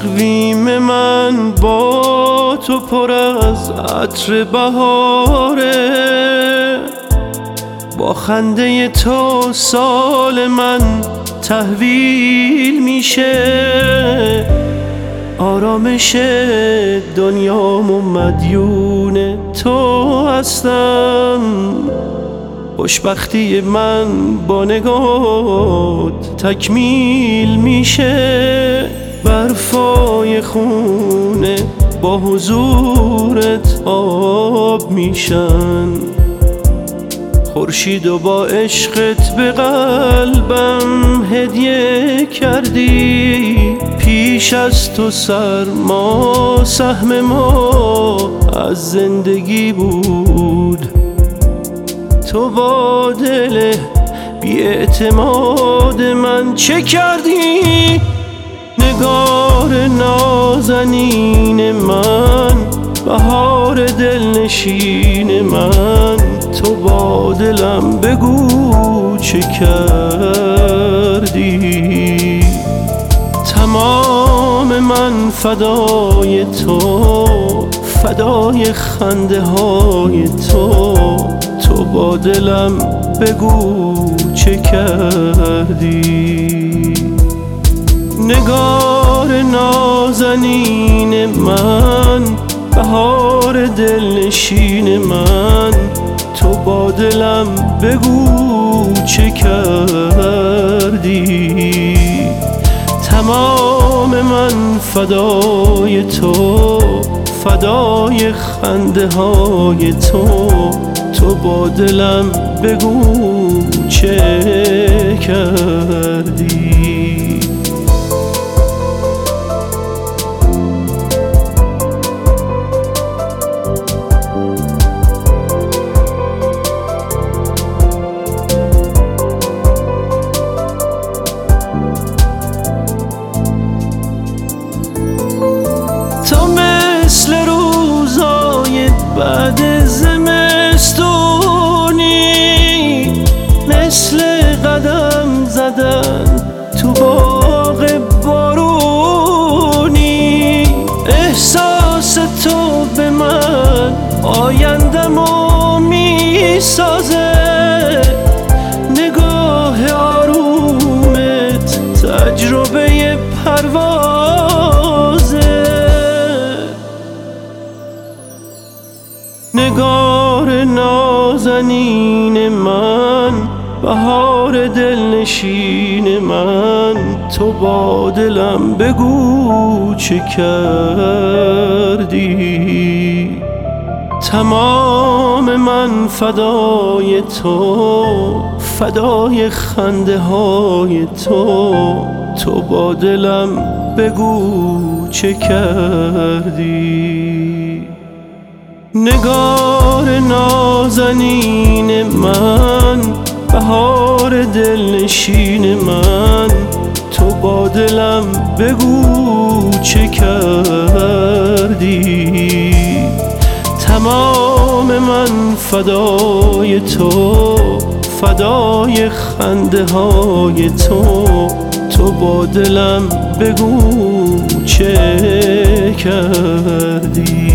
تقویم من با تو پر از عطر بهاره، با خنده تو سال من تحویل میشه. آرامش دنیام و مدیون تو هستم، خوشبختی من با نگات تکمیل میشه. برفای خونه با حضورت آب میشن، خورشید و با عشقت به قلبم هدیه کردی. پیش از تو سرما سهم ما از زندگی بود، تو با دل بی اعتماد من چه کردی؟ نگار نازنین من، بهار دلنشین من، تو با دلم بگو چه کردی؟ تمام من فدای تو، فدای خنده های تو، تو با دلم بگو چه کردی؟ نگار نازنین من، بهار دلنشین من، تو با دلم بگو چه کردی؟ تمام من فدای تو، فدای خنده های تو، تو با دلم بگو چه کردی؟ تو مثل روزای بعد زمستونی، مثل قدم زدن تو باغ بارونی. احساس تو به من آیندمو میسازه، نگاه آرومت تجربه پروازه. نگار نازنین من، بهار دلنشین من، تو با دلم بگو چه کردی؟ تمام من فدای تو، فدای خنده های تو، تو با دلم بگو چه کردی؟ نگار نازنین من، بهار دلنشین من، تو با دلم بگو چه کردی؟ تمام من فدای تو، فدای خنده های تو، تو با دلم بگو چه کردی؟